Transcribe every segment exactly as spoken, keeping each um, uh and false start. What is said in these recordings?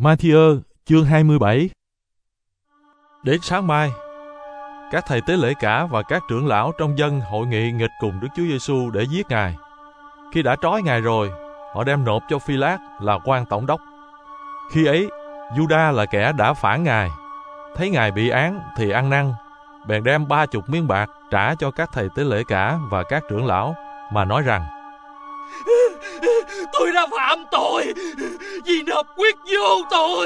Ma-thi-ơ chương hai mươi bảy. Đến sáng mai, các thầy tế lễ cả và các trưởng lão trong dân hội nghị nghịch cùng Đức Chúa Giêsu để giết Ngài. Khi đã trói Ngài rồi, họ đem nộp cho Phi-lát là quan tổng đốc. Khi ấy, Giu-đa là kẻ đã phản Ngài, thấy Ngài bị án thì ăn năn, bèn đem ba chục miếng bạc trả cho các thầy tế lễ cả và các trưởng lão, mà nói rằng: Tôi đã phạm tội vì nộp quyết vô tội.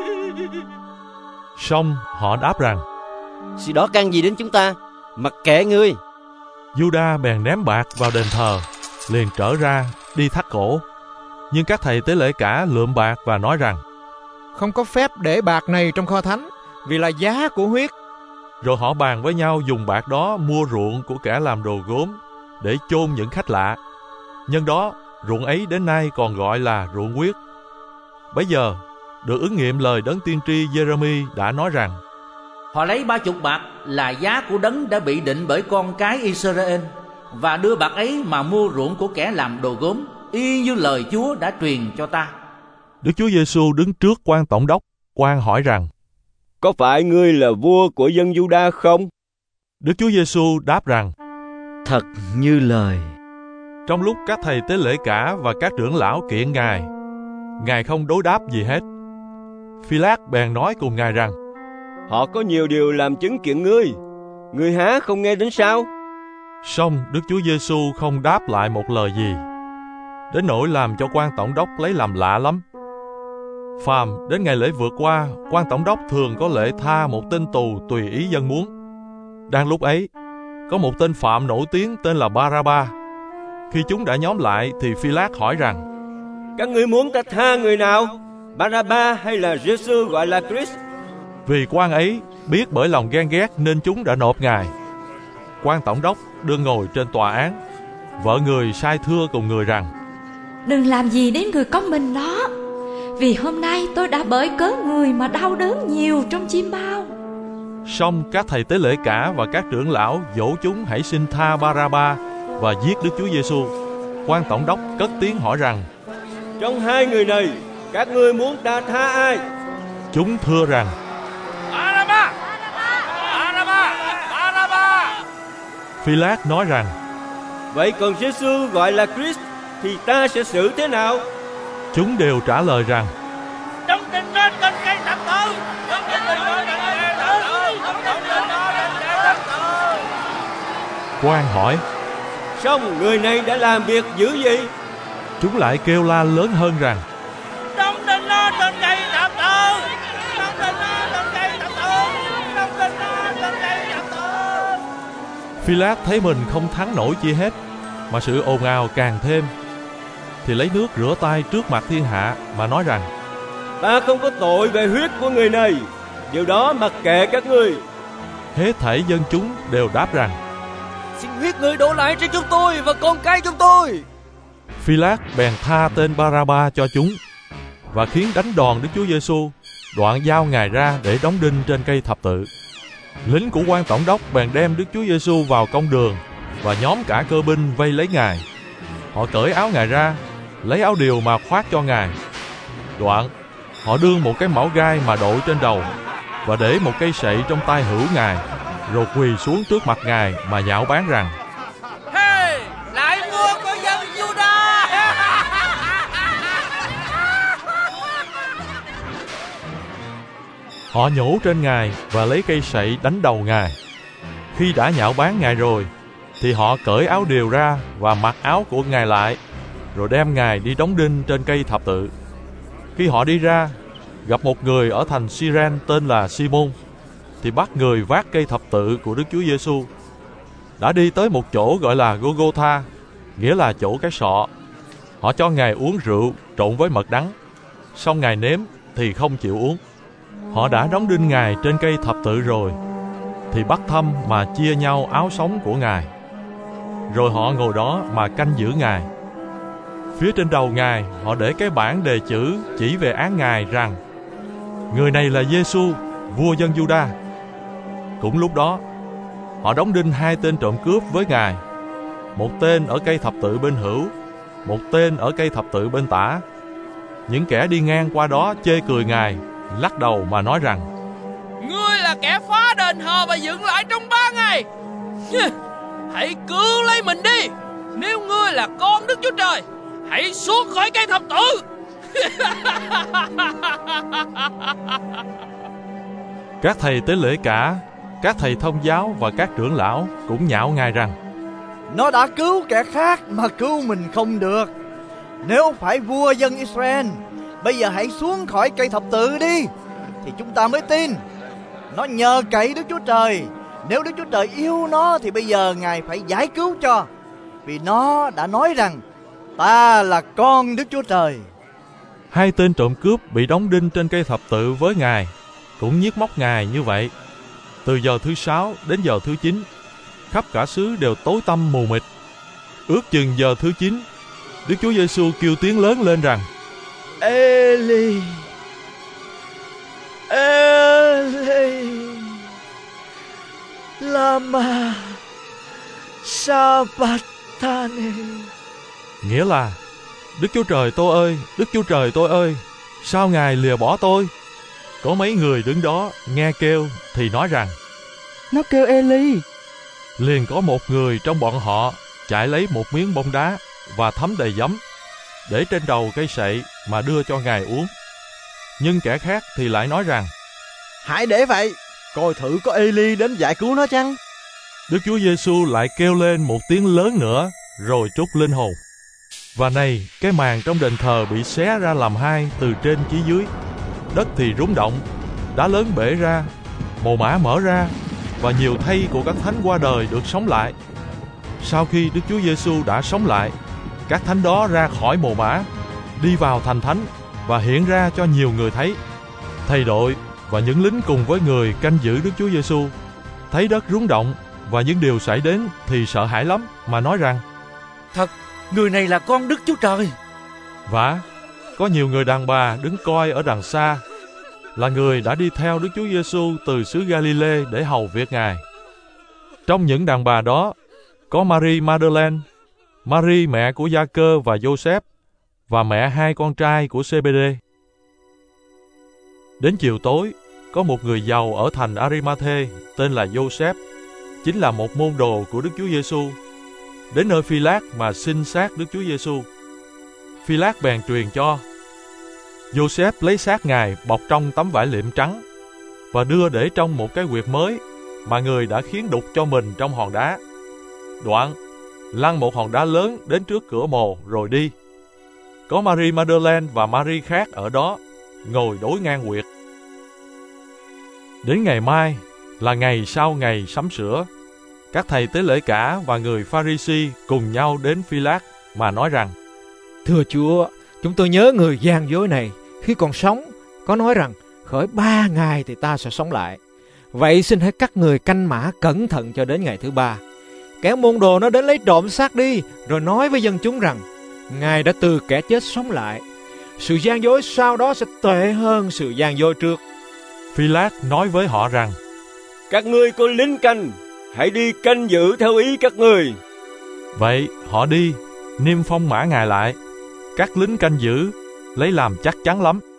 Xong họ đáp rằng: Sự đó can gì đến chúng ta? Mặc kệ ngươi. Giu-đa bèn ném bạc vào đền thờ, liền trở ra đi thắt cổ. Nhưng các thầy tế lễ cả lượm bạc và nói rằng: Không có phép để bạc này trong kho thánh, vì là giá của huyết. Rồi họ bàn với nhau dùng bạc đó mua ruộng của kẻ làm đồ gốm để chôn những khách lạ. Nhân đó, ruộng ấy đến nay còn gọi là ruộng huyết. Bấy giờ, được ứng nghiệm lời đấng tiên tri Giê-rê-mi đã nói rằng: Họ lấy ba chục bạc là giá của đấng đã bị định bởi con cái Israel, và đưa bạc ấy mà mua ruộng của kẻ làm đồ gốm, y như lời Chúa đã truyền cho ta. Đức Chúa Giêsu đứng trước quan tổng đốc. Quan hỏi rằng: Có phải ngươi là vua của dân Giu-đa không? Đức Chúa Giêsu đáp rằng: Thật như lời. Trong lúc các thầy tế lễ cả và các trưởng lão kiện Ngài, Ngài không đối đáp gì hết. Phi-lát bèn nói cùng Ngài rằng: Họ có nhiều điều làm chứng kiện ngươi, ngươi há không nghe đến sao? Song Đức Chúa Giêsu không đáp lại một lời gì, đến nỗi làm cho quan tổng đốc lấy làm lạ lắm. Phàm đến ngày lễ vượt qua, quan tổng đốc thường có lễ tha một tên tù tùy ý dân muốn. Đang lúc ấy, có một tên phạm nổi tiếng tên là Ba-ra-ba. Khi chúng đã nhóm lại thì Phi-lát hỏi rằng: Các ngươi muốn ta tha người nào, Ba-ra-ba hay là Giê-xu gọi là Christ? Vì quan ấy biết bởi lòng ghen ghét nên chúng đã nộp Ngài. Quan tổng đốc đưa ngồi trên tòa án. Vợ người sai thưa cùng người rằng: Đừng làm gì đến người công bình đó, vì hôm nay tôi đã bởi cớ người mà đau đớn nhiều trong chiêm bao. Xong các thầy tế lễ cả và các trưởng lão dỗ chúng hãy xin tha Ba-ra-ba và giết Đức Chúa Giêsu. Quan tổng đốc cất tiếng hỏi rằng: Trong hai người này, các ngươi muốn ta tha ai? Chúng thưa rằng: Ba-ra-ba! Ba-ra-ba! Ba-ra-ba! Phi-lát nói rằng: Vậy còn Giê-xu gọi là Christ thì ta sẽ xử thế nào? Chúng đều trả lời rằng: Đóng đinh nó trên cây thập tự! Đóng đinh nó trên cây thập tự! Đóng đinh nó trên cây thập tự! Quan hỏi: Xong người này đã làm việc dữ gì? Chúng lại kêu la lớn hơn rằng: Đóng đinh nó trên cây thập tự! Đóng đinh nó trên cây thập tự! Đóng đinh nó trên cây thập tự! Phi-lát thấy mình không thắng nổi chi hết, mà sự ồn ào càng thêm, thì lấy nước rửa tay trước mặt thiên hạ mà nói rằng: Ta không có tội về huyết của người này, điều đó mặc kệ các ngươi. Hết thảy dân chúng đều đáp rằng: Xin huyết người đổ lại cho chúng tôi và con cái chúng tôi. Phi-lát bèn tha tên Ba-ra-ba cho chúng, và khiến đánh đòn Đức Chúa Giêsu, đoạn giao Ngài ra để đóng đinh trên cây thập tự. Lính của quan tổng đốc bèn đem Đức Chúa Giêsu vào công đường, và nhóm cả cơ binh vây lấy Ngài. Họ cởi áo Ngài ra, lấy áo điều mà khoác cho Ngài. Đoạn họ đương một cái mão gai mà đội trên đầu, và để một cây sậy trong tay hữu Ngài, rồi quỳ xuống trước mặt Ngài mà nhạo báng rằng: Hey, lại vua của dân Giu-đa! Họ nhổ trên Ngài và lấy cây sậy đánh đầu Ngài. Khi đã nhạo báng Ngài rồi, thì họ cởi áo điều ra và mặc áo của Ngài lại, rồi đem Ngài đi đóng đinh trên cây thập tự. Khi họ đi ra, gặp một người ở thành Si-ren tên là Si-môn, thì bắt người vác cây thập tự của Đức Chúa Giêsu. Đã đi tới một chỗ gọi là Gô-gô-tha, nghĩa là chỗ cái sọ. Họ cho Ngài uống rượu trộn với mật đắng, xong Ngài nếm thì không chịu uống. Họ đã đóng đinh Ngài trên cây thập tự rồi, thì bắt thăm mà chia nhau áo sống của Ngài. Rồi họ ngồi đó mà canh giữ Ngài. Phía trên đầu Ngài họ để cái bảng đề chữ chỉ về án Ngài rằng: Người này là Giê-xu, vua dân Giu-đa. Cũng lúc đó, họ đóng đinh hai tên trộm cướp với Ngài, một tên ở cây thập tự bên hữu, một tên ở cây thập tự bên tả. những kẻ đi ngang qua đó chê cười Ngài, lắc đầu mà nói rằng: Ngươi là kẻ phá đền thờ và dựng lại trong ba ngày. Hãy cứu lấy mình đi. Nếu ngươi là con Đức Chúa Trời, hãy xuống khỏi cây thập tự. Các thầy tế lễ cả, các thầy thông giáo và các trưởng lão cũng nhạo Ngài rằng: Nó đã cứu kẻ khác mà cứu mình không được. Nếu phải vua dân Israel, bây giờ hãy xuống khỏi cây thập tự đi, thì chúng ta mới tin. Nó nhờ cậy Đức Chúa Trời. Nếu Đức Chúa Trời yêu nó thì bây giờ Ngài phải giải cứu cho, vì nó đã nói rằng ta là con Đức Chúa Trời. Hai tên trộm cướp bị đóng đinh trên cây thập tự với Ngài cũng nhiếc móc Ngài như vậy. Từ giờ thứ sáu đến giờ thứ chín, khắp cả xứ đều tối tăm mù mịt. Ước chừng giờ thứ chín, Đức Chúa Giêsu kêu tiếng lớn lên rằng: Eli, Eli, lama sabachthani. Nghĩa là: Đức Chúa Trời tôi ơi, Đức Chúa Trời tôi ơi, sao Ngài lìa bỏ tôi? Có mấy người đứng đó nghe kêu thì nói rằng: Nó kêu Eli. Liền có một người trong bọn họ chạy lấy một miếng bông đá và thấm đầy giấm, để trên đầu cây sậy mà đưa cho Ngài uống. Nhưng kẻ khác thì lại nói rằng: Hãy để vậy, coi thử có Eli đến giải cứu nó chăng. Đức Chúa Giêsu lại kêu lên một tiếng lớn nữa, rồi trút linh hồn. Và này, cái màn trong đền thờ bị xé ra làm hai từ trên chí dưới. Đất thì rung động, đá lớn bể ra, mồ mả mở ra, và nhiều thây của các thánh qua đời được sống lại. Sau khi Đức Chúa Giêsu đã sống lại, các thánh đó ra khỏi mồ mả, đi vào thành thánh và hiện ra cho nhiều người thấy. Thầy đội và những lính cùng với người canh giữ Đức Chúa Giêsu thấy đất rung động và những điều xảy đến thì sợ hãi lắm, mà nói rằng: Thật, người này là con Đức Chúa Trời. Và có nhiều người đàn bà đứng coi ở đằng xa, là người đã đi theo Đức Chúa Giêsu từ xứ Galilee để hầu việc Ngài. Trong những đàn bà đó có Mary Magdalene, Mary mẹ của Gia-cơ và Giô-xép, và mẹ hai con trai của Sê-bê-đê. Đến chiều tối, có một người giàu ở thành Ari-ma-thê tên là Giô-xép, chính là một môn đồ của Đức Chúa Giêsu, đến nơi Phi-lát mà xin xác Đức Chúa Giêsu. Phi-lát bèn truyền cho. Giô-xép lấy xác Ngài bọc trong tấm vải liệm trắng và đưa để trong một cái huyệt mới mà người đã khiến đục cho mình trong hòn đá. Đoạn lăn một hòn đá lớn đến trước cửa mồ rồi đi. Có Mary Magdalene và Mary khác ở đó ngồi đối ngang huyệt. Đến ngày mai là ngày sau ngày sắm sửa, các thầy tế lễ cả và người Pha-ri-si cùng nhau đến Phi-lát mà nói rằng: Thưa Chúa, chúng tôi nhớ người gian dối này khi còn sống có nói rằng khởi ba ngày thì ta sẽ sống lại. Vậy xin hãy các người canh mã cẩn thận cho đến ngày thứ ba. Kẻ môn đồ nó đến lấy trộm xác đi, rồi nói với dân chúng rằng Ngài đã từ kẻ chết sống lại. Sự gian dối sau đó sẽ tệ hơn sự gian dối trước. Phi-lát nói với họ rằng: Các ngươi có lính canh, hãy đi canh giữ theo ý các ngươi. Vậy họ đi, niêm phong mã Ngài lại. Các lính canh giữ lấy làm chắc chắn lắm.